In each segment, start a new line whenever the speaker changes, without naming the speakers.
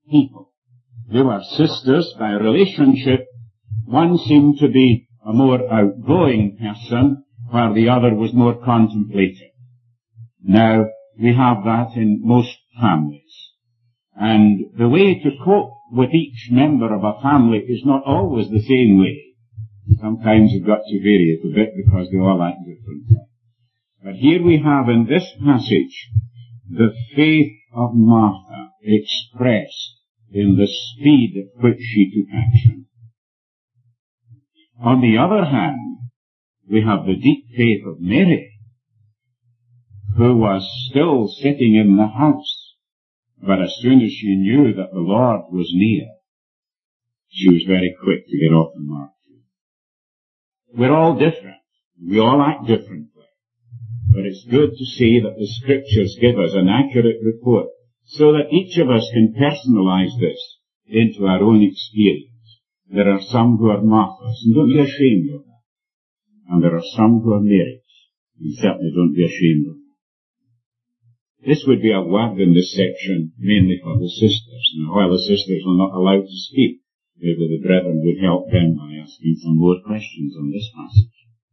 people. They were sisters by relationship. One seemed to be a more outgoing person, while the other was more contemplative. Now, we have that in most families. And the way to cope with each member of a family is not always the same way. Sometimes you've got to vary it a bit because they all act differently. But here we have in this passage the faith of Martha expressed in the speed at which she took action. On the other hand, we have the deep faith of Mary, who was still sitting in the house, but as soon as she knew that the Lord was near, she was very quick to get off the mark. We're all different. We all act differently. But it's good to see that the Scriptures give us an accurate report so that each of us can personalize this into our own experience. There are some who are Marthas, and don't be ashamed of that. And there are some who are Marys, and certainly don't be ashamed of that. This would be a word in this section mainly for the sisters. Now, while the sisters are not allowed to speak, maybe the brethren would help them by asking some more questions on this passage.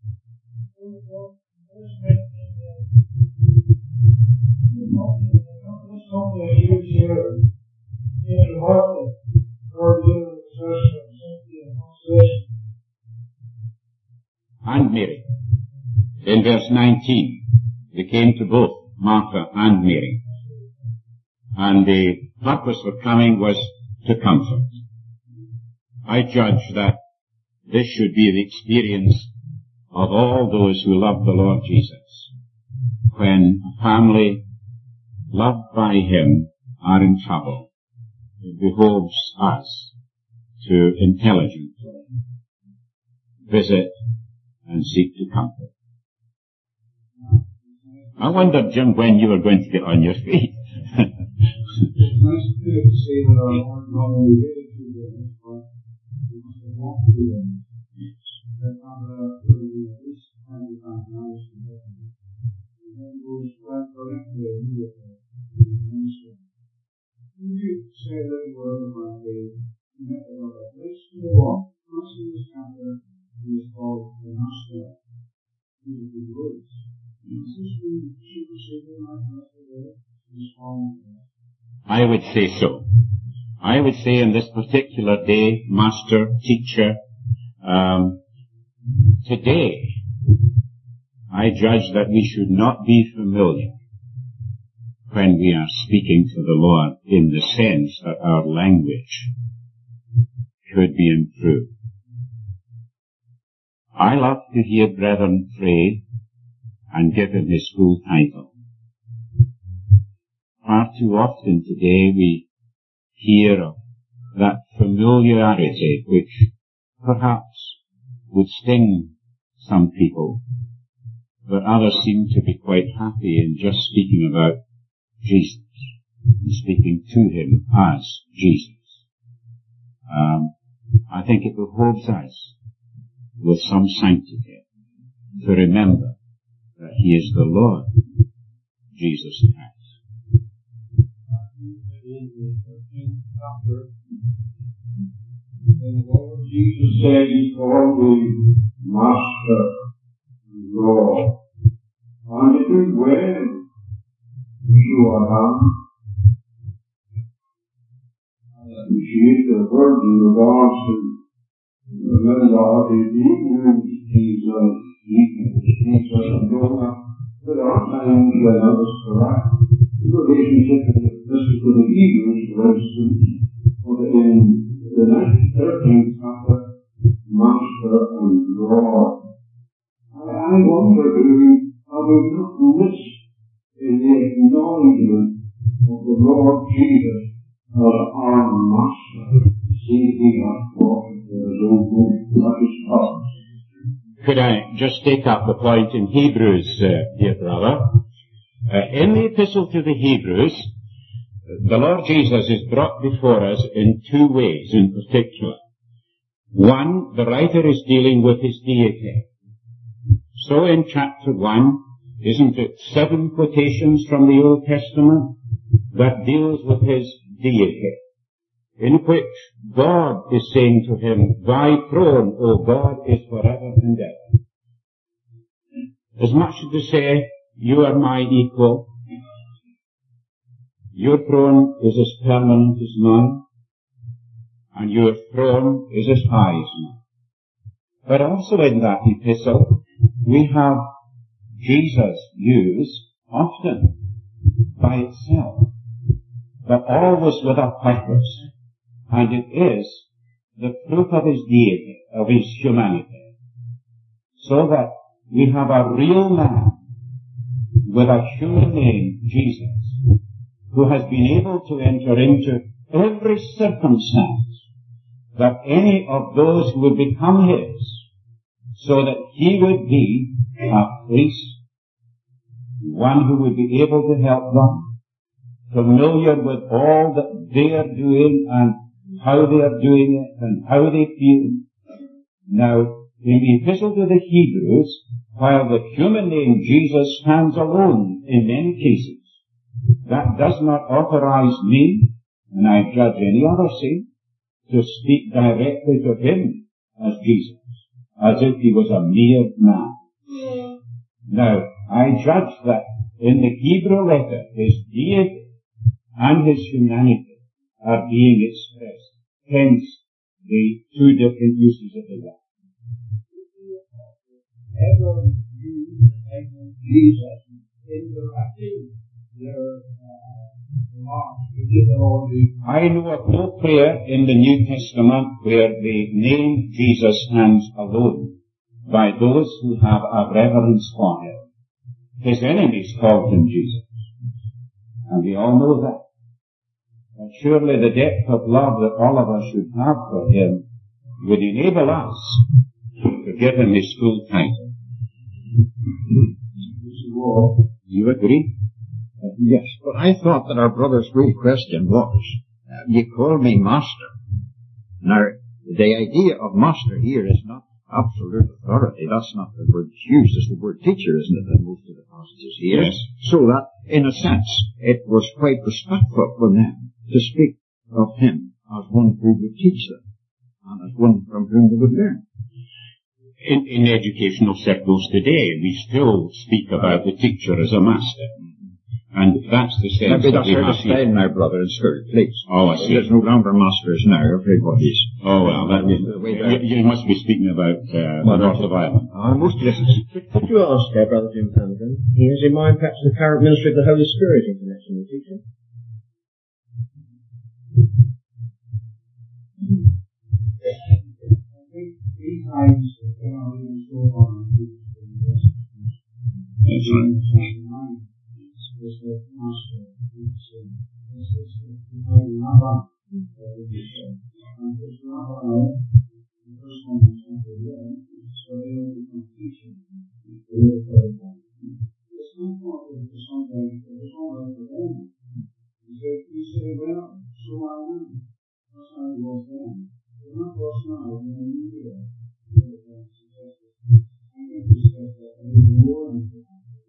And Mary. In verse 19, they came to both Martha and Mary. And the purpose for coming was to comfort. I judge that this should be the experience of all those who love the Lord Jesus. When a family loved by Him are in trouble, it behoves us to intelligently visit and seek to comfort. I wondered, Jim, when you were going to get on your feet.
It's nice to say that our Lord not only related to them, but we must have walked through them. That at least 25 miles from heaven. And then goes right directly immediately to the ministry. Would you say a little word about the method of it? Let's go on. First in this chapter is called the Master. These are good words. Is this being superseded like the rest of the respond?
I would say so. I would say in this particular day, master, teacher, today, I judge that we should not be familiar when we are speaking to the Lord in the sense that our language could be improved. I love to hear brethren pray and give Him His full title. Far too often today we hear of that familiarity which perhaps would sting some people, but others seem to be quite happy in just speaking about Jesus and speaking to Him as Jesus. I think it behoves us with some sanctity to remember that He is the Lord Jesus Christ.
And the Lord Jesus said He called the Master and Lord. And it is well, Yeshua, appreciate the word in regards to the methodology He teaches us and Jonah. There are times when others correct. The relationship with the Hebrews, for instance, in the 13th chapter, Master and Lord. I wonder, have we not missed in the acknowledgement of the Lord Jesus as our Master, seeking us for His own good? That is us.
Could I just take up the point in Hebrews, dear brother? In the Epistle to the Hebrews, the Lord Jesus is brought before us in two ways in particular. One, the writer is dealing with His deity. So in chapter 1, isn't it 7 quotations from the Old Testament that deals with His deity? in which God is saying to him, thy throne, O God, is forever and ever. As much as to say, you are my equal, your throne is as permanent as mine, and your throne is as high as mine. But also in that epistle, we have Jesus used often by itself, but always with a purpose, and it is the proof of his deity, of his humanity, so that we have a real man with a human name, Jesus, who has been able to enter into every circumstance that any of those who would become his, so that he would be a priest, one who would be able to help them, familiar with all that they are doing and how they are doing it and how they feel. Now, in the Epistle to the Hebrews, while the human name Jesus stands alone in many cases, that does not authorize me, and I judge any other saint, to speak directly to him as Jesus, as if he was a mere man. Now, I judge that in the Hebrew letter, his deity and his humanity are being expressed. Hence, the two different uses of the word.
Ever use Jesus interacting their
I know of no prayer in the New Testament where the name Jesus stands alone by those who have a reverence for him. His enemies called him Jesus, and we all know that. But surely the depth of love that all of us should have for him would enable us to give him his full title. You agree?
Yes, but I thought that our brother's real question was, you call me master. Now, the idea of master here is not absolute authority. That's not the word used. It's the word teacher, isn't it, in most of the passages here?
Yes.
So that, in a sense, it was quite respectful for them to speak of him as one who would teach them, and as one from whom they would learn.
In educational circles today, we still speak about the teacher as a master. And that's the sense
Maybe
that
that's
we
where
have
the style
here.
now, brother, in school, please.
Oh, I see.
There's no longer masters now, everybody's.
Oh, well, you must be speaking about the North of Ireland.
Most places.
Could you ask Brother Jim Flanagan, he has in mind perhaps the current ministry of the Holy Spirit in connection with teaching?
These times, even so on,
That's right.
was the master. It's not right. And it's not right. The first one is simply there. So they will become teaching. It's not possible for somebody, it's all right for them. You say, well, so I am. That's how it was then. It's not for us now, when we need it. I think we said that a little more than that.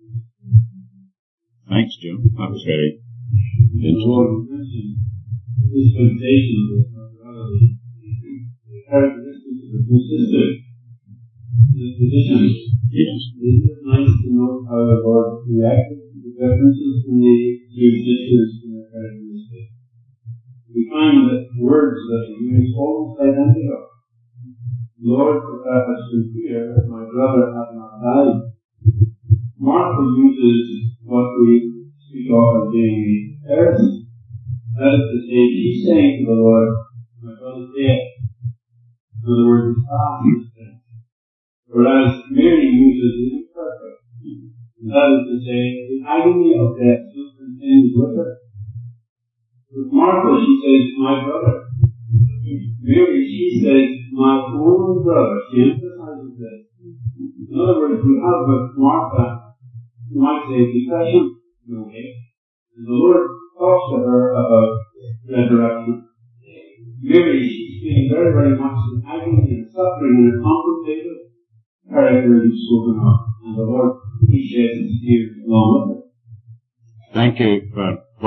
Thanks, Jim. That was very
Lord mentioned dispensation of morality, the characteristics of the two sisters, the traditions.
yes.
Isn't it nice to know how the Lord reacted to the differences in the two sisters and their characteristics? We find that words that are used almost identical. Lord, if thou hast been here, my brother hath not died. Martha uses what we speak of as being a heresy. That is to say, she's saying to the Lord, my brother's dead. In other words, his past is dead. Whereas Mary uses the imperfect. And that is to say, the agony of death still continues with her. With Martha, she says, my brother. Mary, she says, my own brother. She emphasizes this. In other words, we have with Martha, you might say, depression, in a way. And the Lord talks to her about resurrection. Mary, she's feeling very, very much in agony and suffering and a contemplative character he's spoken of. And the Lord, he sheds his tears along with her.
Thank you for pointing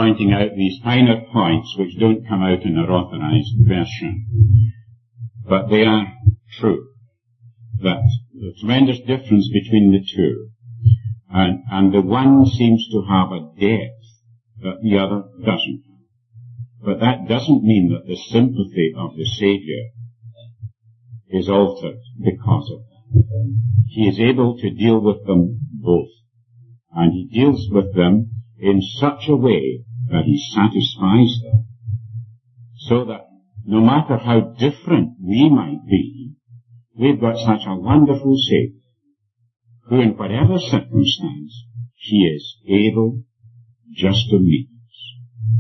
pointing out these finer points which don't come out in our authorized version. But they are true. That the tremendous difference between the two. And the one seems to have a depth that the other doesn't have. But that doesn't mean that the sympathy of the Saviour is altered because of that. He is able to deal with them both. And he deals with them in such a way that he satisfies them. So that no matter how different we might be, we've got such a wonderful Saviour who in whatever circumstance, he is able just to meet us.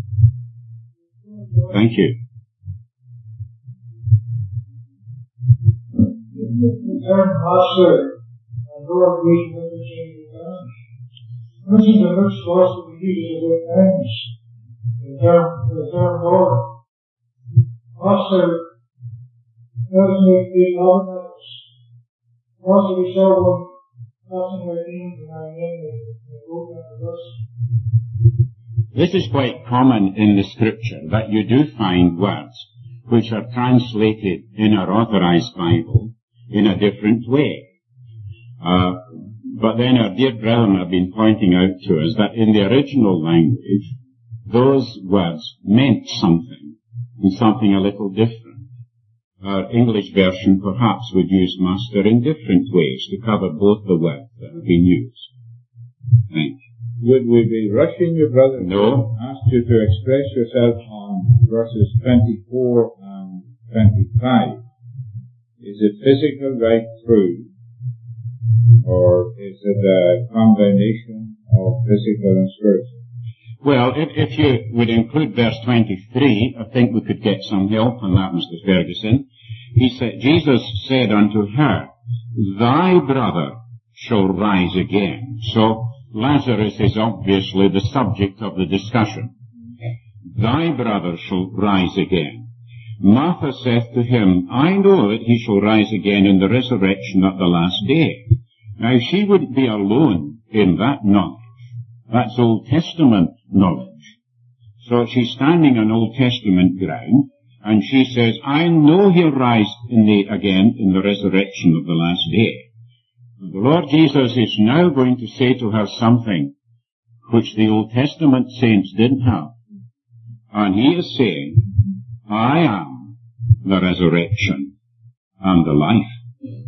Thank you.
The term master and Lord we use interchangeable terms. This is a mixed philosophy uses it at times. The term Lord. Master doesn't make big love metals. Also we saw one passing their names in our name they wrote on the verse.
This is quite common in the Scripture, that you do find words which are translated in our authorized Bible in a different way. But then our dear brethren have been pointing out to us that in the original language, those words meant something, and something a little different. Our English version perhaps would use master in different ways to cover both the words that have been used. Thank you.
Would we be rushing you, brother?
No.
Ask you to express yourself on verses 24 and 25. Is it physical right through, or is it a combination of physical and spiritual?
Well, if you would include verse 23, I think we could get some help on that, Mr. Ferguson. He said, Jesus said unto her, thy brother shall rise again. So, Lazarus is obviously the subject of the discussion. Thy brother shall rise again. Martha saith to him, I know that he shall rise again in the resurrection at the last day. Now, she would be alone in that knowledge. That's Old Testament knowledge. So she's standing on Old Testament ground, and she says, I know he'll rise again in the resurrection of the last day. The Lord Jesus is now going to say to her something which the Old Testament saints didn't have. And he is saying, I am the resurrection and the life.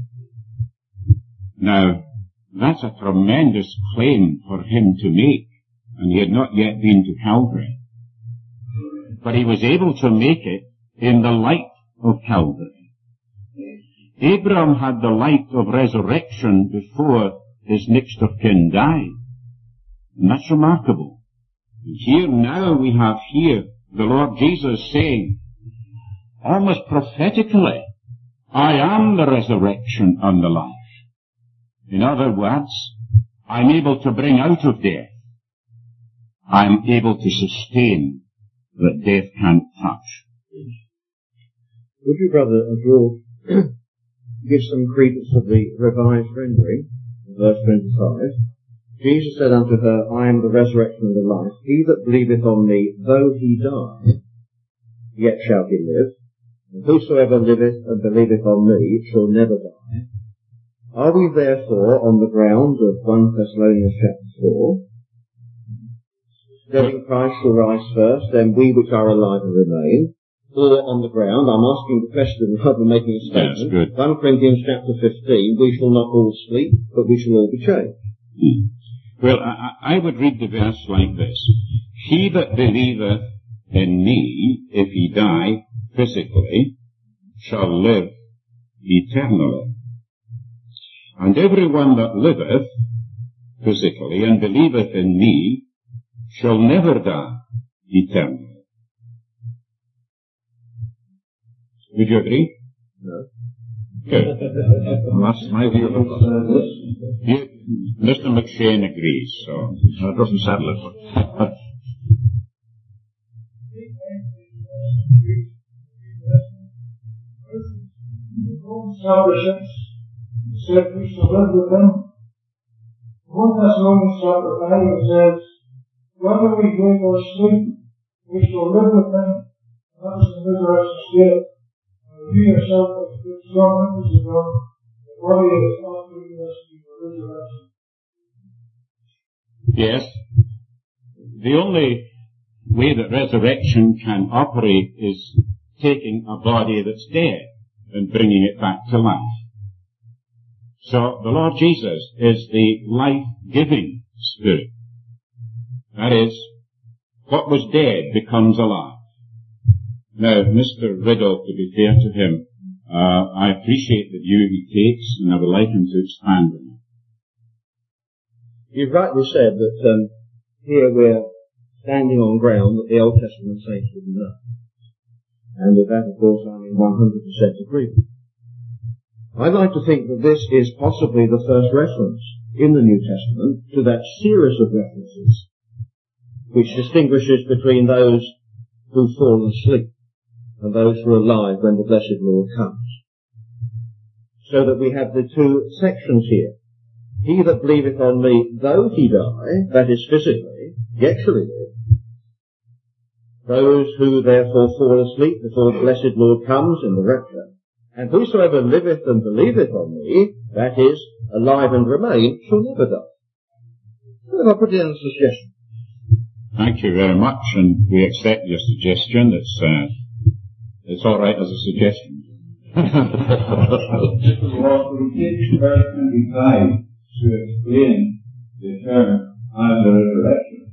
Now, that's a tremendous claim for him to make, and he had not yet been to Calvary. But he was able to make it in the light of Calvary. Abraham had the light of resurrection before his next of kin died. And that's remarkable. And here now we have here the Lord Jesus saying, almost prophetically, I am the resurrection and the life. In other words, I'm able to bring out of death. I'm able to sustain that death can't touch.
Would you, Brother George, give some credence to the revised rendering, verse 25? Jesus said unto her, I am the resurrection and the life. He that believeth on me, though he die, yet shall he live. And whosoever liveth and believeth on me shall never die. Are we therefore on the ground of 1 Thessalonians chapter 4? Dead in Christ shall rise first, then we which are alive and remain. Or on the ground, I'm asking the question rather than making a statement. 1 Corinthians chapter 15, we shall not all sleep, but we shall all be changed.
Well, I would read the verse like this. He that believeth in me, if he die physically, shall live eternally. And everyone that liveth physically and believeth in me shall never die eternally. Would you agree?
No.
Good.
That's my view of it.
Mr. McShane agrees, so
It doesn't settle it, but
said we shall live with them. 1 Thessalonians chapter 5 says, whether we wake or sleep, we shall live with him. That is the resurrection state. And you yourself have good strong witnesses of the body is not leaving us for resurrection.
Yes. The only way that resurrection can operate is taking a body that's dead and bringing it back to life. So the Lord Jesus is the life-giving Spirit. That is, what was dead becomes alive. Now, Mr. Riddle, to be fair to him, I appreciate the view he takes, and I would like him to expand on it.
You've rightly said that here we're standing on ground that the Old Testament saints didn't know. And with that, of course, I'm in 100% agreement. I'd like to think that this is possibly the first reference in the New Testament to that series of references which distinguishes between those who fall asleep and those who are alive when the blessed Lord comes. So that we have the two sections here. He that believeth on me, though he die, that is physically, yet shall he live. Those who therefore fall asleep before the blessed Lord comes in the rapture. And whosoever liveth and believeth on me, that is, alive and remain, shall never die. So I'll put in a suggestion.
Thank you very much, and we accept your suggestion. It's all right as a suggestion.
Well, we take verse 25 to explain the term and the resurrection.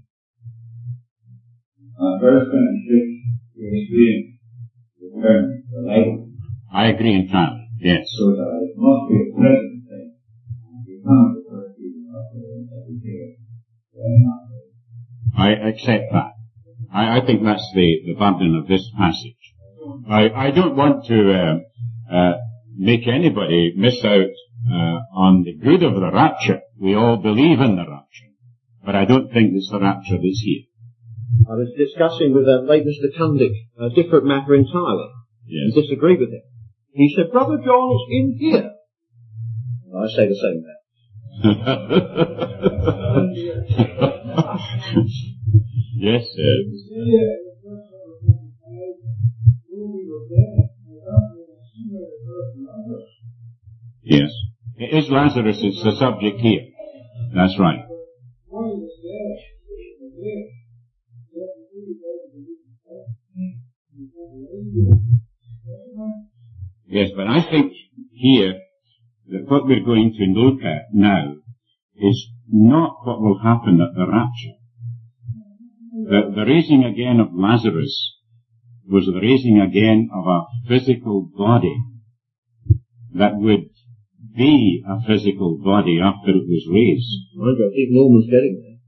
And verse 26 to explain the term the life.
I agree entirely, yes.
So that it must be a present thing. We cannot refer to it every day.
I accept that. I think that's the burden of this passage. I don't want to make anybody miss out on the good of the rapture. We all believe in the rapture. But I don't think it's the rapture that's here.
I was discussing with late Mr. Cundick a different matter entirely.
Yes.
And disagreed with him. He said, Brother John, it's in here. And I say the same thing.
Yes, yes. It is Lazarus, it's the subject here. That's right. Yes, but I think here that what we're going to look at now is not what will happen at the rapture. The raising again of Lazarus was the raising again of a physical body that would be a physical body after it was raised.
I think Norman's getting there.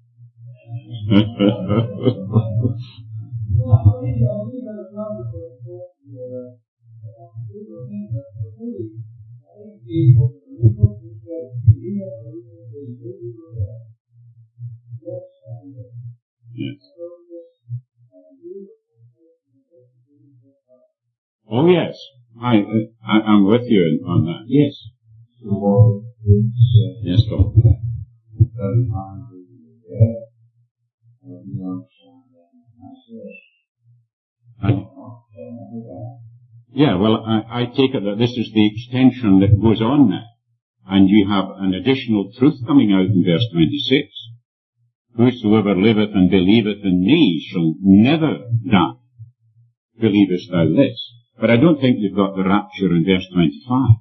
Yes. Oh yes, I'm with you on that. Yes. Yes, Tom. Yeah, well, I take it that this is the extension that goes on now, and you have an additional truth coming out in verse 26. Whosoever liveth and believeth in me shall never die. Believest thou this? But I don't think you've got the rapture in verse 25.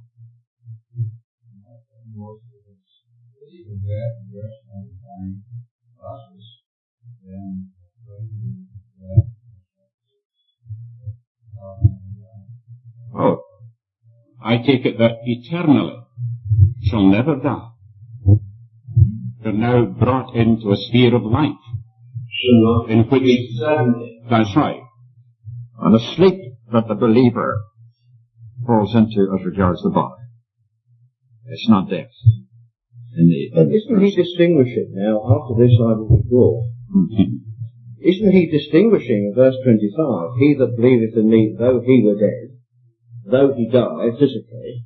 Oh, I take it that eternally shall never die. They're now brought into a sphere of life. In which, that's right.
And the sleep that the believer falls into as regards the body. It's not death.
Isn't he distinguishing now, after this I will withdraw? Isn't he distinguishing in verse 25, he that believeth in me, though he were dead, though he die physically,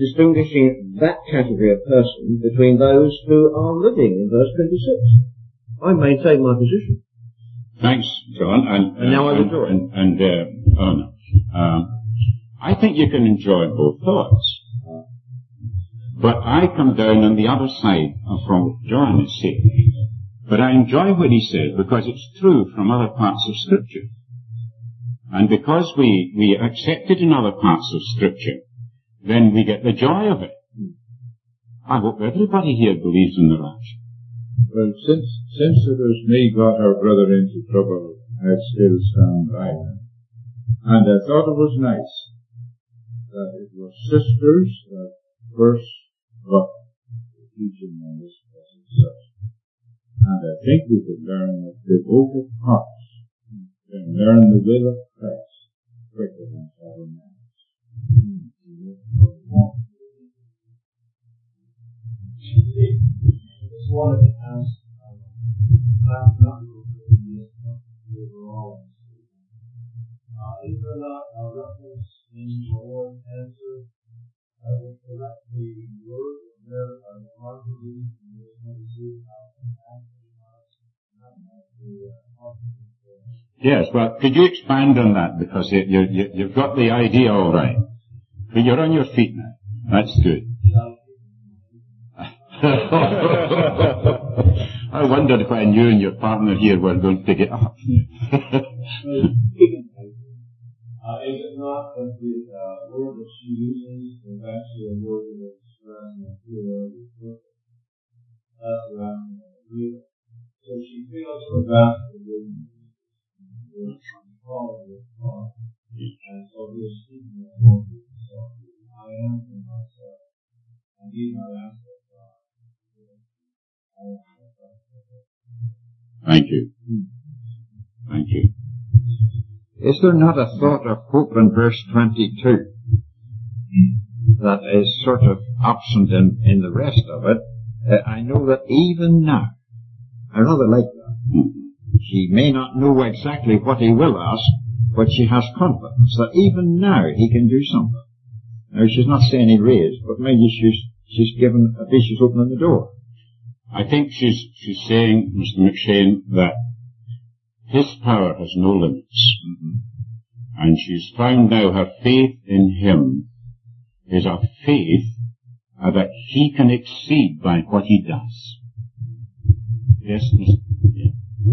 distinguishing that category of person between those who are living in verse 26? I maintain my position.
Thanks, John.
And now I withdraw it.
I think you can enjoy both thoughts. But I come down on the other side of what John is saying. But I enjoy what he says because it's true from other parts of Scripture. And because we accept it in other parts of Scripture, then we get the joy of it. I hope everybody here believes in the rapture.
Well, since it was me got our brother into trouble, I'd still stand by him. And I thought it was nice that it was sisters that first got the teaching on this such. And I think we could learn that devoted hearts can learn the will of Christ quicker than our minds.
I just wanted to ask, I'm not overall. Is there not a reference in the Lord's answer that would correct the word of merit on the heart of these in verse 22
Yes, well, could you expand on that? Because you've got the idea all right. But you're on your feet now. That's good. I wondered when you and your partner here were going to get up.
Is it not that the word that she uses is actually a word that is expressing a feeling of perfect? That's what I'm real. So she feels her vast forgiveness is quality of thought. And so he is speaking of one with himself. I am in myself. I need not ask of God. I am myself.
Thank you. Thank you.
Is there not a thought of hope in verse 22 that is sort of absent in the rest of it? I know that even now, I rather like that. She may not know exactly what he will ask, but she has confidence that even now he can do something. Now she's not saying he raised, but maybe she's given a bit, she's opening the door.
I think she's saying, Mr. McShane, that his power has no limits. And she's found now her faith in him is a faith that he can exceed by what he does. Yes, Mr. Yeah.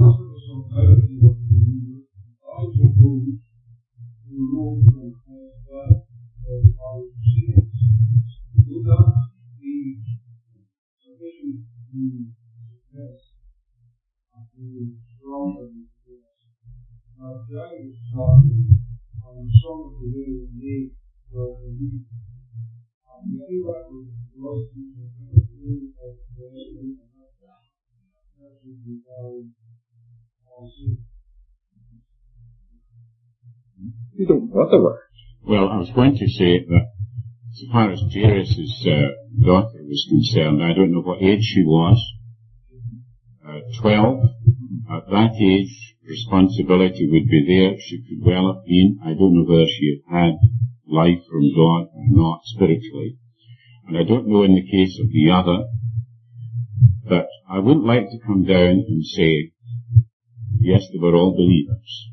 You don't know the word.
Well, I was going to say that so far as Jairus' daughter was concerned, I don't know what age she was. 12. At that age, responsibility would be there. She could well have been. I don't know whether she had life from God or not spiritually. And I don't know in the case of the other. But I wouldn't like to come down and say, yes, they were all believers.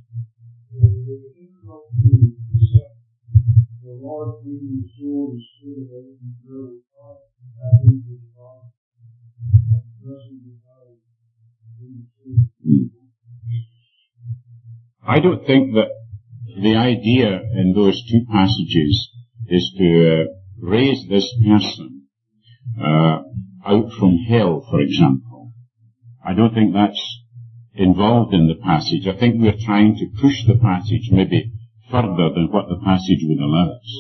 I don't think that the idea in those two passages is to raise this person out from hell, for example. I don't think that's involved in the passage. I think we're trying to push the passage maybe further than what the passage would allow us.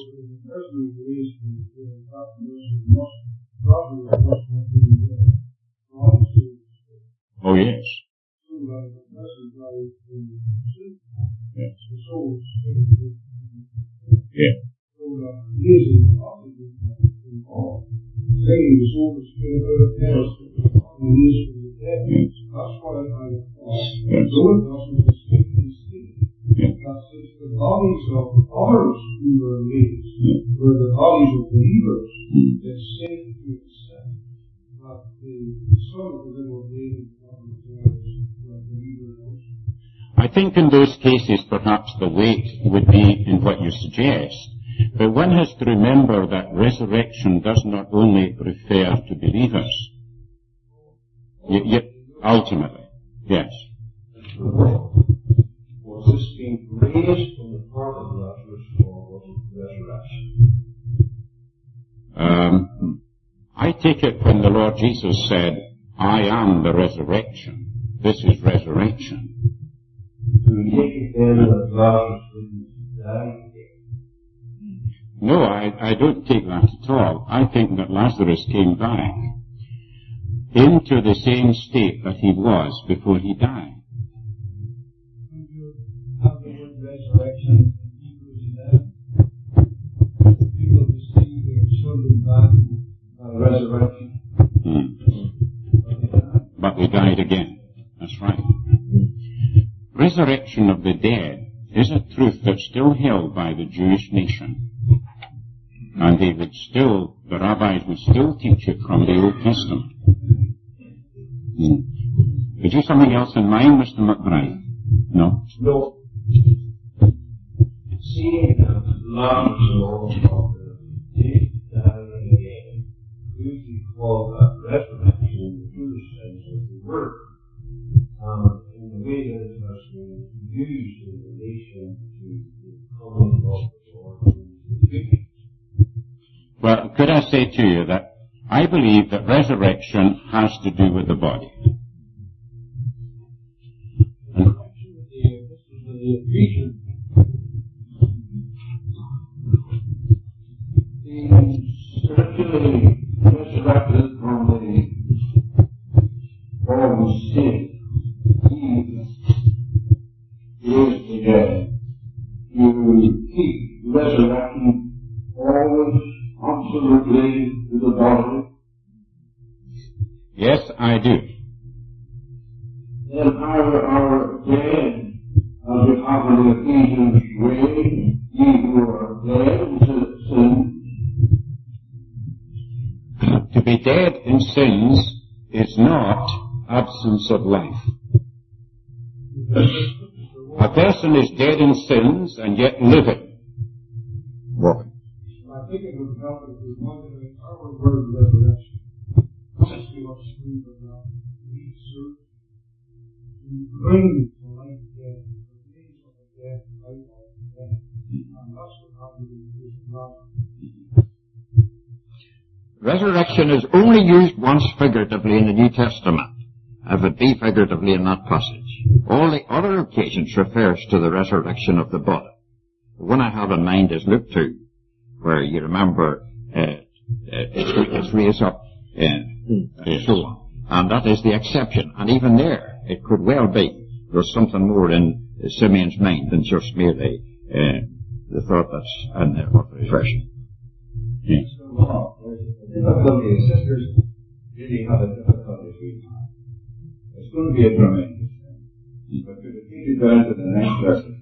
Oh, yes. Yes. Yeah.
The bodies of others who were raised were the bodies of believers. It's safe to accept that the Son of the little baby
I think in those cases perhaps the weight would be in what you suggest, but one has to remember that resurrection does not only refer to believers. Ultimately, yes.
Was this being raised from the part of Lazarus, or was it resurrection?
I take it when the Lord Jesus said, I am the resurrection. This is resurrection.
Do you take it then that Lazarus didn't die again?
No, I don't take that at all. I think that Lazarus came back into the same state that he was before he died.
Have the word resurrection in Hebrews 11. People receive their children back by resurrection.
But they died again. That's right. Resurrection of the dead is a truth that's still held by the Jewish nation. And the rabbis would still teach it from the Old Testament. Did you have something else in mind, Mr. McBride? No?
No. Seeing that Lazarus of the dead dying again, usually call that resurrection in the true sense of the word. In the way that it has been used in relation to the coming of the Lord in the future.
Well, could I say to you that I believe that resurrection has to do with the body.
Being spiritually resurrected from the fallen state, he is the dead. You keep resurrection always absolutely to the body.
Yes, I do.
Then our dead, as we have in the Ephesians way, ye who are dead to sin.
To be dead in sins is not absence of life. A person is dead in sins and yet living.
Walking.
I think it would help if we wanted to our word resurrection. Especially what's screwed about. We search to bring to life death, the raise of the death, life of the death. And that's what happened in this last.
Resurrection is only used once figuratively in the New Testament, if it be figuratively in that passage. All the other occasions refers to the resurrection of the body. The one I have in mind is Luke 2, where you remember it's raised up and so on. And that is the exception. And even there, it could well be there's something more in Simeon's mind than just merely the thought that's in the authorization.
Yes.
The difficulty, sisters really have a difficulty with that. It's going to be a tremendous thing. But to take it down to the next lesson,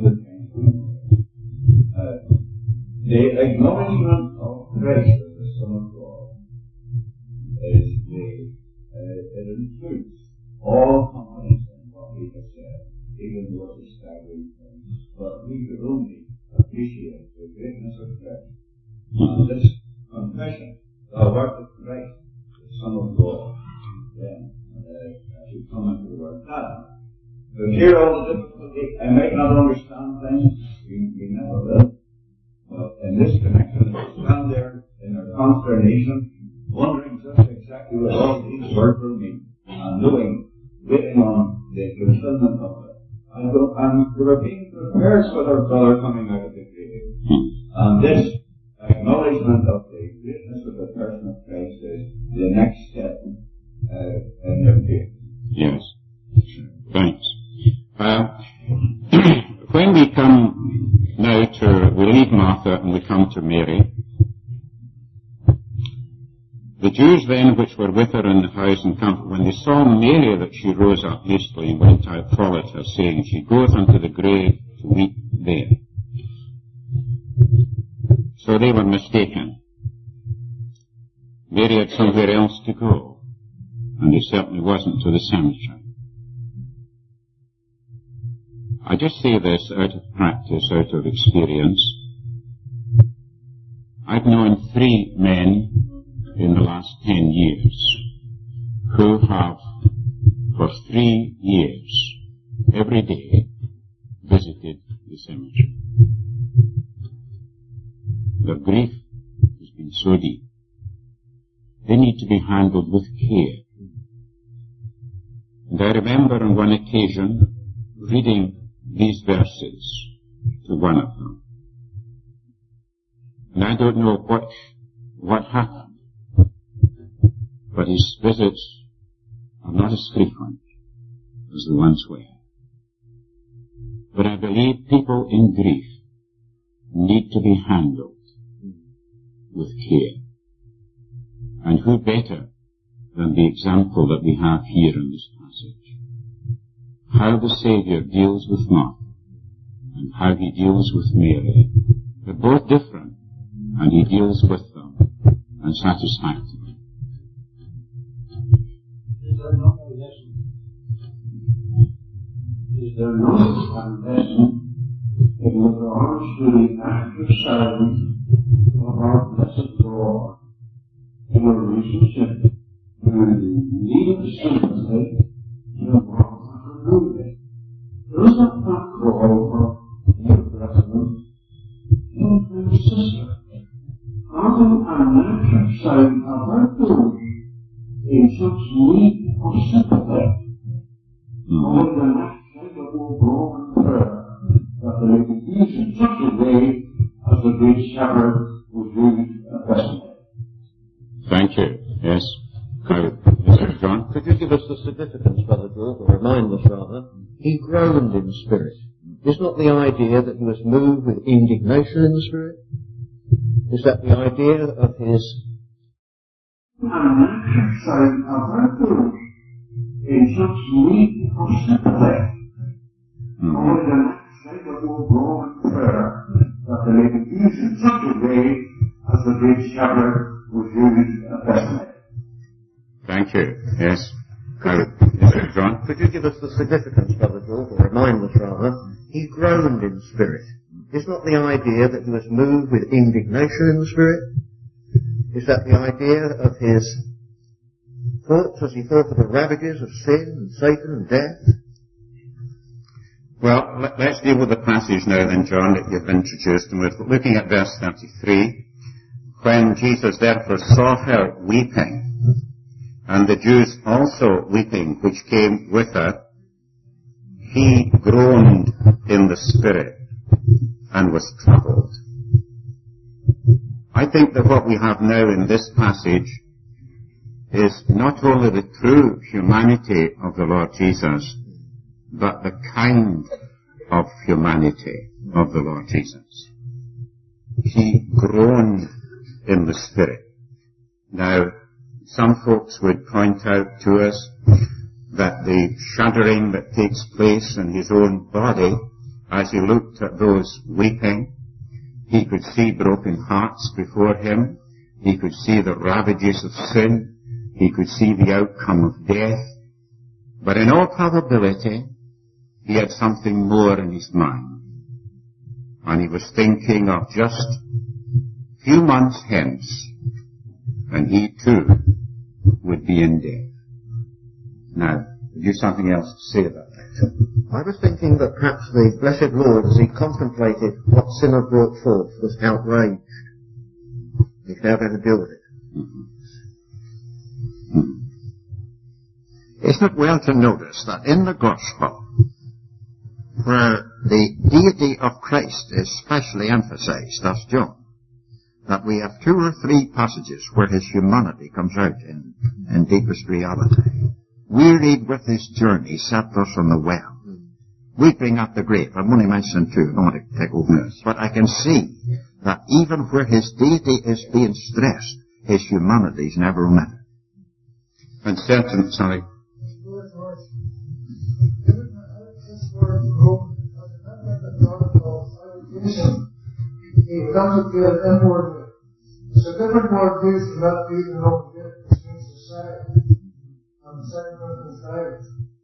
the acknowledgement of Christ as the Son of God is it includes all confidence in what we have said, even though it's a staggering thing. But we could only appreciate the greatness of Christ. And this confession, thou art the Christ, the Son of God, then as you come into the word God. So here all the difficulty, I might not understand things, we never will. But in this connection, we stand there in our consternation, wondering just exactly what all these words will mean, and waiting on the fulfillment of it. And we're being prepared for our brother coming out of the grave. And this acknowledgement of the greatness of the person of Christ is the next step in their faith.
Yes. Thanks. When we come now we leave Martha and we come to Mary. The Jews then which were with her in the house and comfort, when they saw Mary that she rose up hastily and went out, followed her, saying, She goeth unto the grave to weep there. So they were mistaken. Mary had somewhere else to go, and it certainly wasn't to the cemetery. I just say this out of practice, out of experience. I've known 3 men in the last 10 years who have, for 3 years, every day, visited the cemetery. Their grief has been so deep. They need to be handled with care. And I remember on one occasion reading these verses to one of them. And I don't know what happened, but his visits are not as frequent as they once were. But I believe people in grief need to be handled with care. And who better than the example that we have here in this passage? How the Saviour deals with Martha and how he deals with Mary. They're both different, and he deals with them and satisfactorily.
Is there no lesson? Is there no lesson in the Lord's really active silence of our blessed Lord in a relationship and need sympathy to walk through it? Does that not call for your brethren, your sister, having a natural sign of our food in such need of sympathy? Only the next thing that will grow in prayer, that they may be used in such a way as the great shepherd was used at Bethlehem.
Thank you. Yes. John?
Could you give us the significance, Brother George, or remind us rather? He groaned in spirit. Is not the idea that he was moved with indignation in the spirit? Is that the idea of his...
And natural sign of our food in such need of sympathy. Only the next thing that will grow in prayer, that they may be used in such a way as the great shepherd was used at Bethlehem.
Thank you. Yes. John?
Could you give us the significance, Brother George, or remind us rather? He groaned in spirit. Is not the idea that he was moved with indignation in the spirit? Is that the idea of his thoughts as he thought of the ravages of sin and Satan and death?
Well, let's deal with the passage now then, John, that you've introduced. And we're looking at verse 33. When Jesus therefore saw her weeping, and the Jews also weeping which came with her, he groaned in the spirit and was troubled. I think that what we have now in this passage is not only the true humanity of the Lord Jesus, but the kind of humanity of the Lord Jesus. He groaned in the spirit. Now, some folks would point out to us that the shuddering that takes place in his own body as he looked at those weeping, he could see broken hearts before him, he could see the ravages of sin, he could see the outcome of death, but in all probability he had something more in his mind, and he was thinking of just a few months hence when he too would be in death. Now, have you something else to say about that?
I was thinking that perhaps the blessed Lord, as he contemplated what sin had brought forth, was outraged. He could never to deal with it.
Isn't it well to notice that in the Gospel, where the deity of Christ is specially emphasized, that's John, that we have 2 or 3 passages where his humanity comes out in deepest reality. Wearied with his journey, sat thus on the well, weeping at the grave. I'm only mentioning 2, I don't want to take over this. But I can see that even where his deity is being stressed, his humanity is never omitted.
And certain, sorry.
He doesn't get inwardly. It's a different word used for that view than what we get between society and the second Corinthians 5.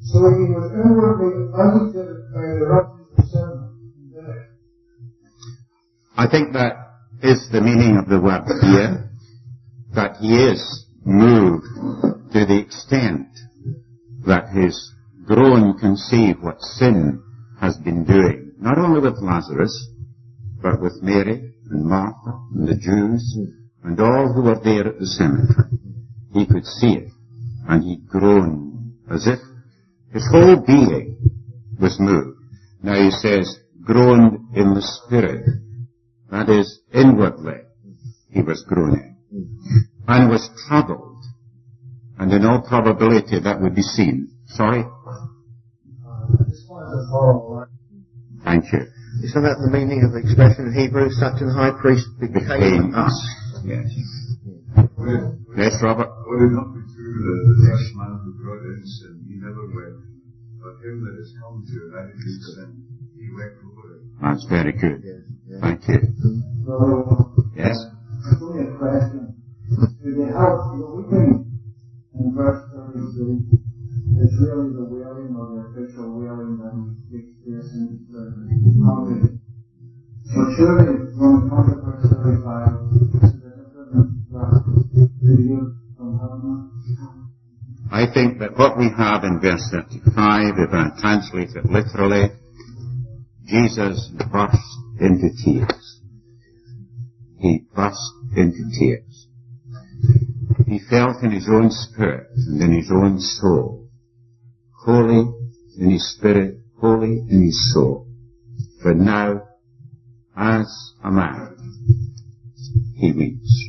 So he was inwardly agitated by the ruptures of sin and death.
I think that is the meaning of the word here, that he is moved to the extent that his groan can see what sin has been doing, not only with Lazarus, but with Mary and Martha and the Jews and all who were there at the cemetery. He could see it, and he groaned as if his whole being was moved. Now he says, groaned in the spirit. That is, inwardly he was groaning, and was troubled, and in all probability that would be seen. Sorry?
I just wanted to follow up.
Thank you.
Isn't that the meaning of the expression in Hebrew, such an high priest became us?
Yes. Yes, Robert?
Would it not be true that the first man who brought in sin, he never wept, but him that has come to eradicate sin, he wept over it?
That's very good. Thank you.
So,
Yes?
it's only a question. Do they help? The weeping in verse 33 is really the wailing or the official wailing that takes place in the congregation. But surely, when we come to verse 35, this is a different review from heaven.
I think that what we have in verse 35, if I translate it literally, Jesus burst into tears. He burst into tears. He felt in his own spirit and in his own soul, holy in his spirit, holy in his soul. But now, as a man, he weeps.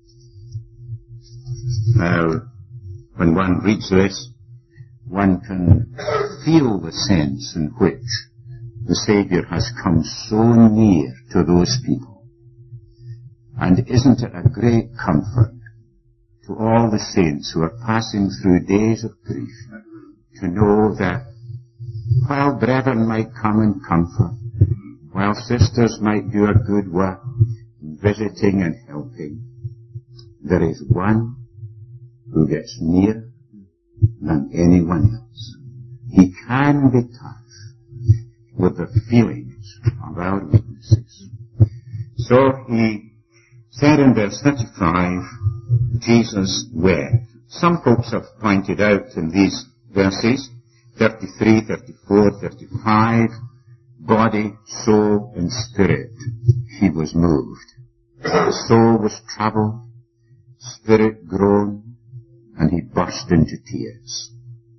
Now, when one reads this, one can feel the sense in which the Saviour has come so near to those people. And isn't it a great comfort to all the saints who are passing through days of grief to know that while brethren might come and comfort, while sisters might do a good work, visiting and helping, there is one who gets nearer than anyone else. He can be touched with the feelings of our weaknesses. So he said in verse 35, Jesus wept. Some folks have pointed out in these verses, 33, 34, 35, body, soul, and spirit, he was moved. The soul was troubled, spirit groaned, and he burst into tears.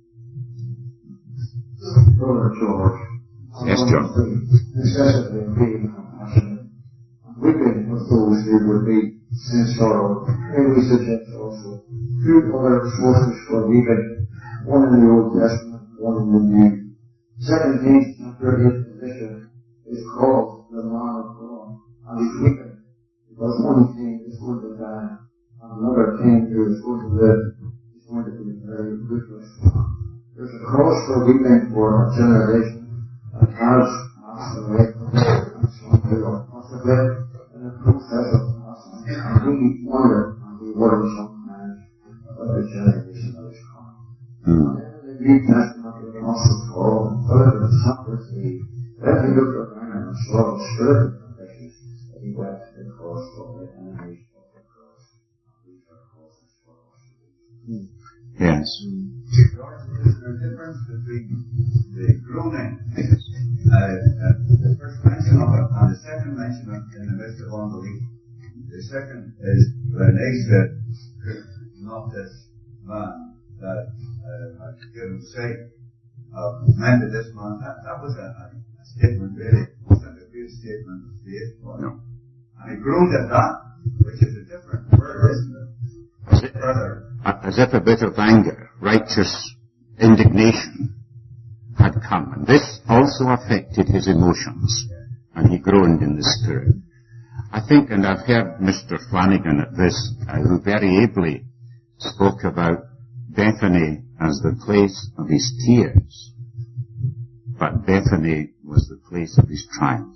Brother George.
Yes, John.
Necessity of being compassionate. Weeping with those who would be in sorrow. Here we suggest also two other sources for weeping. One in the Old Testament, one in the New. 2 Kings chapter 8 position is called the man of God. And he's weeping because one king is going to die and another king who is going to live is going to be very ruthless. There's a cross for weeping for a generation that has passed away from it and some who are possibly in the process of passing. And we wonder and we worry sometimes about the generation that is coming. In the New Testament, the Apostle Paul in Philippians chapter 3, then he looked around and saw the spirit of conditions that he wept because of the enemies of the cross. And these are causes for us.
Yes.
George, is there a difference between the groaning, the first mention of it, and the second mention of it in the midst of unbelief? The second is when they said, not this man that had given sake meant that this man, that was a statement really, it wasn't a good statement of faith for him. And he groaned at that, which is a different word, isn't it?
As if a bit of anger, righteous indignation had come. And this also affected his emotions. And he groaned in the spirit. I think, and I've heard Mr. Flanagan at this, who very ably spoke about Bethany as the place of his tears. But Bethany was the place of his triumph.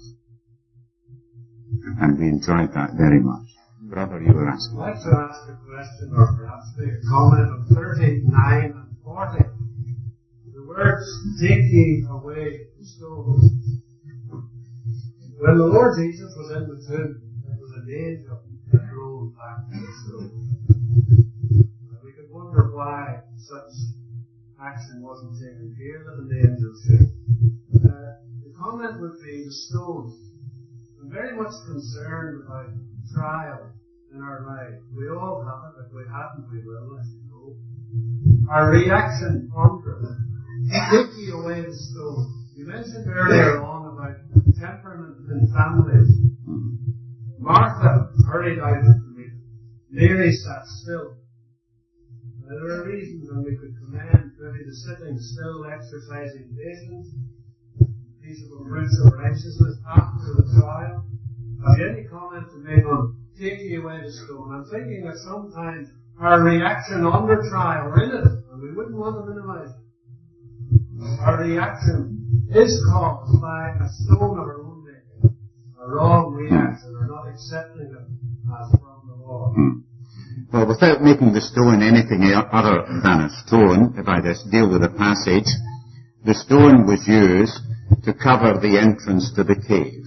And we enjoyed that very much. Brother, you were asking.
I'd like to ask a question, or perhaps make a comment on 39 and 40. The words, take ye away the stone. When the Lord Jesus was in the tomb, there was an angel that rolled back the stone. And we could wonder why such action wasn't taken here that the angel should. The comment would be the stone. I'm very much concerned about trial in our life. We all have it. If we haven't, we will, as you know. Our reaction under it. Take ye away the stone. You mentioned earlier on about temperament in families. Martha hurried out of the meeting. Mary sat still. Now, there are reasons when we could commend maybe the sitting still, exercising patience, peaceable roots of righteousness after the trial. Have you any comment to make on taking away the stone? I'm thinking that sometimes our reaction under trial, we're in it, and we wouldn't want to minimize it. Our reaction is caused by a stone of our own making, a wrong reaction, or not accepting it as from the Lord.
Well, without making the stone anything other than a stone, if I just deal with the passage, the stone was used to cover the entrance to the cave,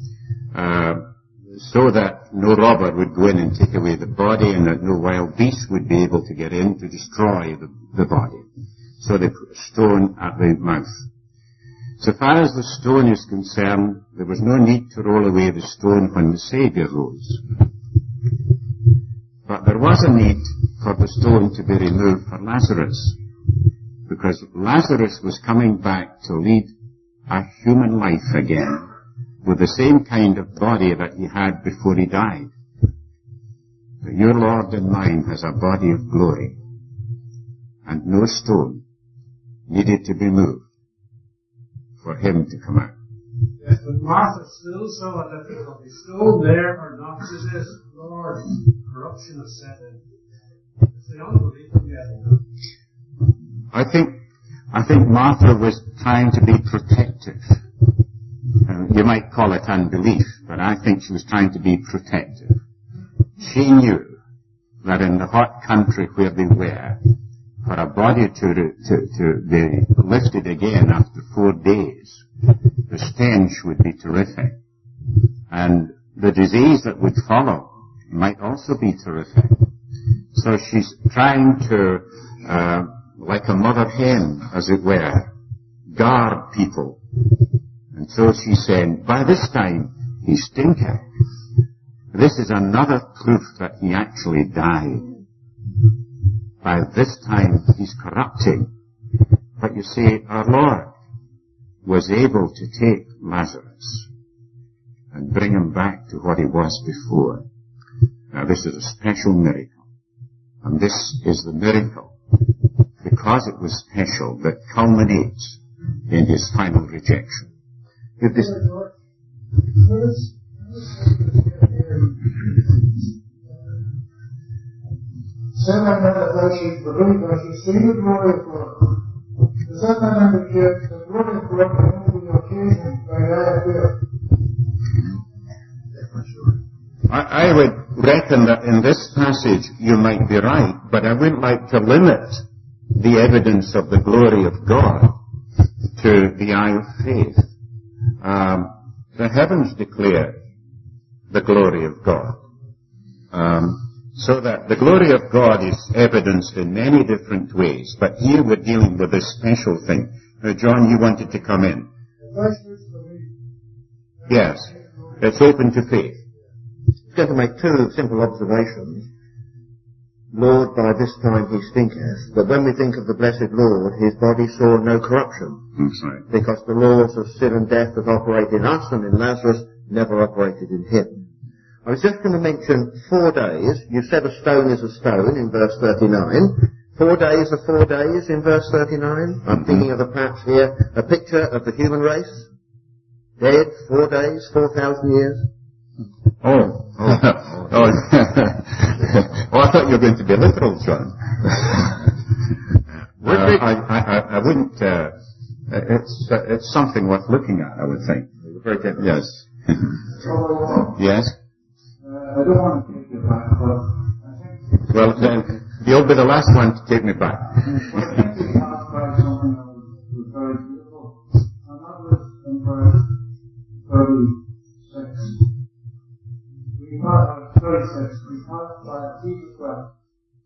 so that no robber would go in and take away the body, and that no wild beast would be able to get in to destroy the body. So they put a stone at the mouth. So far as the stone is concerned, there was no need to roll away the stone when the Saviour rose. But there was a need for the stone to be removed for Lazarus, because Lazarus was coming back to lead a human life again, with the same kind of body that he had before he died. But your Lord and mine has a body of glory, and no stone needed to be moved for him to come out.
Yes, but Martha still saw a difficulty. Stone there or not, she says, Lord, corruption has set in. It's the unbelief of getting it.
I think Martha was trying to be protective. You might call it unbelief, but I think she was trying to be protective. She knew that in the hot country where they were, for a body to be lifted again after 4 days, the stench would be terrific. And the disease that would follow might also be terrific. So she's trying to, like a mother hen, as it were, guard people. And so she's saying, by this time, he stinketh. This is another proof that he actually died. By this time, he's corrupting. But you see, our Lord was able to take Lazarus and bring him back to what he was before. Now, this is a special miracle. And this is the miracle, because it was special, that culminates in his final rejection. If this
Said I had a blessing, believe I should see the glory of God. Does that not indicate the glory of God can only be occasioned by that death?
I would reckon that in this passage you might be right, but I wouldn't like to limit the evidence of the glory of God to the eye of faith. The heavens declare the glory of God. So that the glory of God is evidenced in many different ways, but here we're dealing with this special thing. John, you wanted to come in. Yes, it's open to faith.
I'm going to make two simple observations. Lord, by this time he stinketh. But when we think of the blessed Lord, his body saw no corruption.
That's right.
Because the laws of sin and death that operate in us and in Lazarus never operated in him. I was just going to mention 4 days. You said a stone is a stone in verse 39. 4 days are 4 days in verse 39. I'm thinking of perhaps here a picture of the human race. Dead, 4 days, 4,000 years.
Oh, I thought you were going to be literal, John. I wouldn't, it's something worth looking at, I would think.
Very definitely.
Yes. Yes?
I don't want to take you back, but I think...
Well, then, you'll be the last one to take me back.
We're thinking about something that was
36. We thought, 36, we thought by Jesus wept.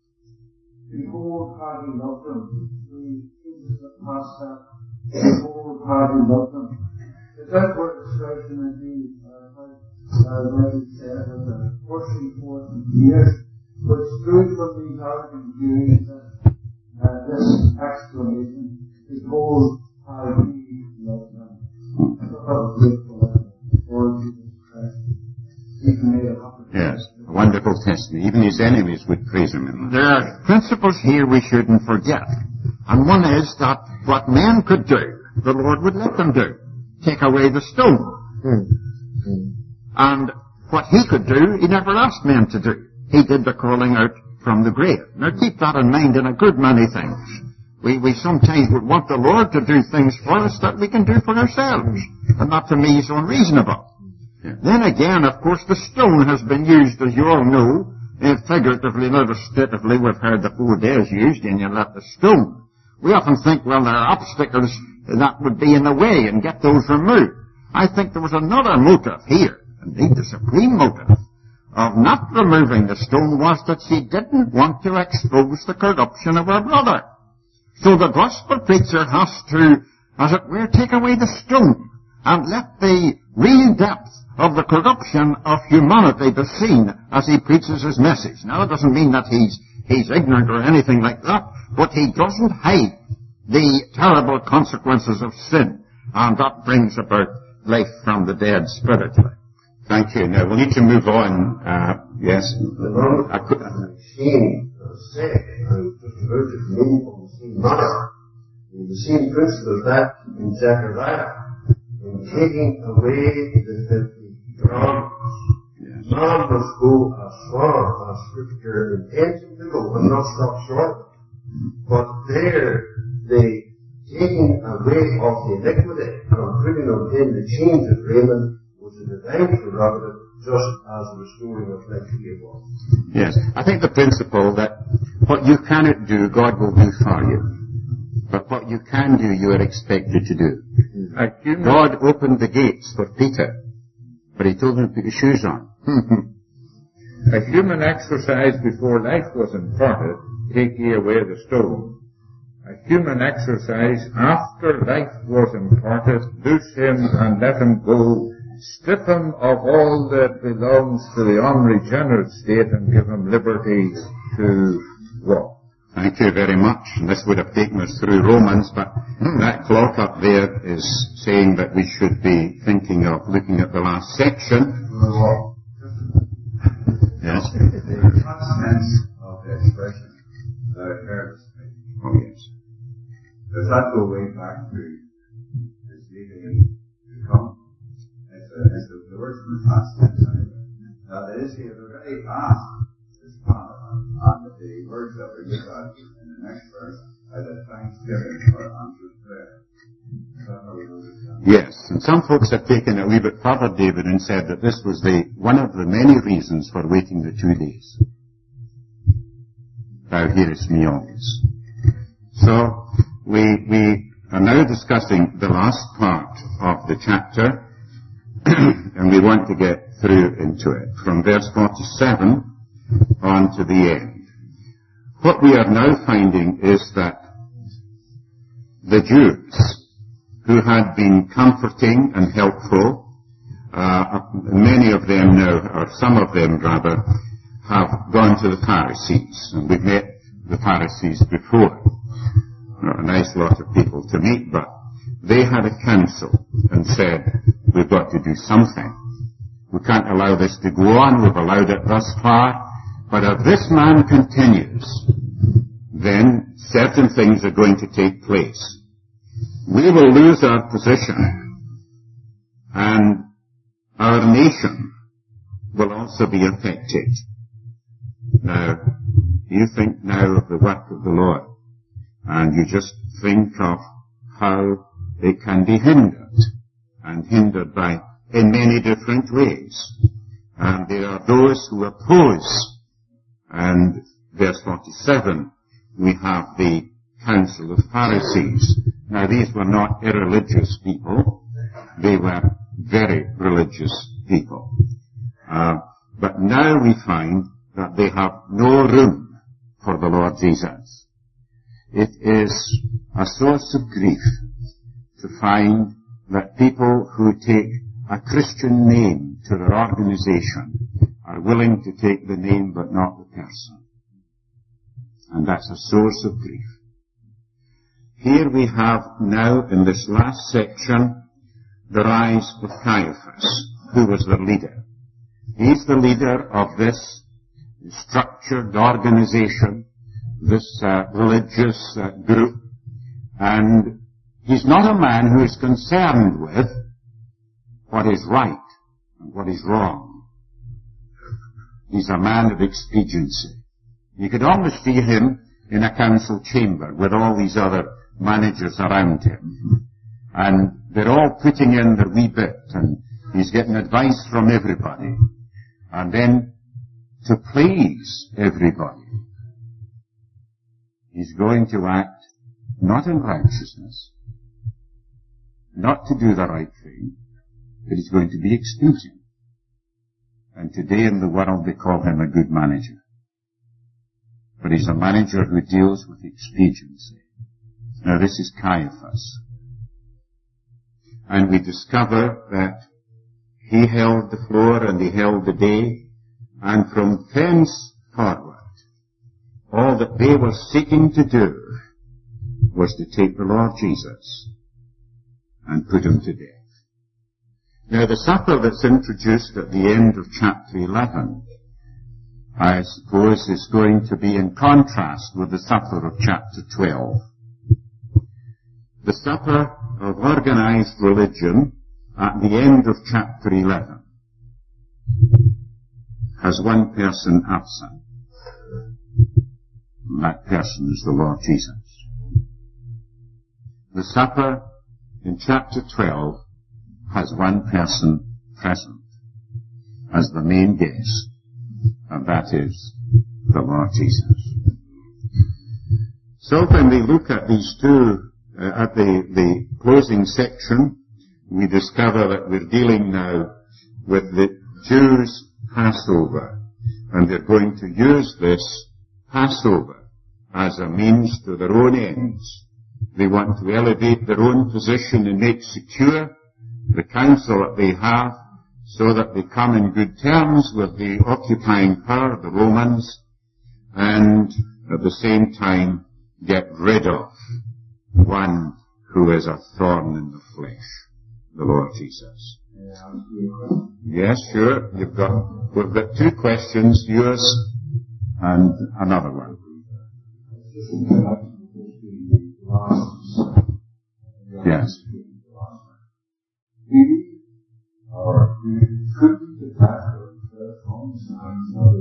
Behold how he loved them. Jesus that passed that. Behold how he loved them. It's that word expression that he already said with the pushing forth of years, which drew from these arguing Jews this exclamation, behold how he loved them. I thought that was beautiful, Lord Jesus Christ. Even made a happy.
Yes, a wonderful testimony. Even his enemies would praise him in that.
There are principles here we shouldn't forget. And one is that what men could do, the Lord would let them do. Take away the stone. And what he could do, he never asked men to do. He did the calling out from the grave. Now keep that in mind in a good many things. We sometimes would want the Lord to do things for us that we can do for ourselves. And that to me is unreasonable.
Yeah.
Then again, of course, the stone has been used, as you all know, figuratively, illustratively. We've heard the 4 days used, and you let the stone. We often think, well, there are obstacles that would be in the way and get those removed. I think there was another motive here, indeed the supreme motive, of not removing the stone was that she didn't want to expose the corruption of her brother. So the gospel preacher has to, as it were, take away the stone and let the real depth of the corruption of humanity be seen as he preaches his message. Now, it doesn't mean that he's ignorant or anything like that, but he doesn't hide the terrible consequences of sin, and that brings about life from the dead spiritually.
Thank you. Now, we'll need to move on. Yes.
The Lord same say, and just about to move on the same matter, in the same principle that in Zechariah, in taking away the filthy garments.
Yes.
Man must go as far as Scripture intends him to go and not stop short. But there, the taking away of the iniquity and putting on him the chains of raiment was a divine prerogative, just as the restoring of life was.
Yes. I think the principle that what you cannot do, God will do for you. But what you can do, you are expected to do. God opened the gates for Peter, but he told him to put his shoes on.
A human exercise before life was imparted, take ye away the stone. A human exercise after life was imparted, loose him and let him go, strip him of all that belongs to the unregenerate state and give him liberty to walk.
Thank you very much. And this would have taken us through Romans, but that clock up there is saying that we should be thinking of looking at the last section. Yes.
The consensus of the expression, thou heardest me.
Oh, yes.
Does that go way back to his leaving to come? It's the words from the past tense anyway. Now, that is, he has already asked his Father, and the words that we look at in the next verse are the thanksgiving for answered prayer. Is that how we understand?
Yes, and some folks have taken it a wee bit further, David, and said that this was one of the many reasons for waiting the 2 days. Thou hearest me always. So, we are now discussing the last part of the chapter, and we want to get through into it, from verse 47 on to the end. What we are now finding is that the Jews, who had been comforting and helpful, many of them now, or some of them rather, have gone to the Pharisees, and we've met the Pharisees before. Not a nice lot of people to meet, but they had a council and said, we've got to do something. We can't allow this to go on. We've allowed it thus far. But if this man continues, then certain things are going to take place. We will lose our position, and our nation will also be affected. Now, you think now of the work of the Lord, and you just think of how it can be hindered, and hindered by in many different ways. And there are those who oppose. And verse 47, we have the council of Pharisees. Now, these were not irreligious people. They were very religious people. But now we find that they have no room for the Lord Jesus. It is a source of grief to find that people who take a Christian name to their organization are willing to take the name but not the person. And that's a source of grief. Here we have now, in this last section, the rise of Caiaphas, who was the leader. He's the leader of this structured organization, this religious group, and he's not a man who is concerned with what is right and what is wrong. He's a man of expediency. You could almost see him in a council chamber with all these other managers around him. And they're all putting in their wee bit, and he's getting advice from everybody. And then, to please everybody, he's going to act not in righteousness, not to do the right thing, but he's going to be expedient. And today in the world they call him a good manager. But he's a manager who deals with expediency. Now this is Caiaphas. And we discover that he held the floor and he held the day, and from thence forward, all that they were seeking to do was to take the Lord Jesus and put him to death. Now the supper that's introduced at the end of chapter 11, I suppose, is going to be in contrast with the supper of chapter 12. The supper of organized religion at the end of chapter 11 has one person absent. And that person is the Lord Jesus. The supper in chapter 12 has one person present as the main guest, and that is the Lord Jesus. So when we look at these two, at the closing section, we discover that we're dealing now with the Jews' Passover, and they're going to use this Passover as a means to their own ends. They want to elevate their own position and make secure the council that they have, so that they come in good terms with the occupying power, the Romans, and at the same time get rid of one who is a thorn in the flesh, the Lord Jesus. Yes, sure. We've got two questions, yours and another one. Yes.
Or could the pastor from the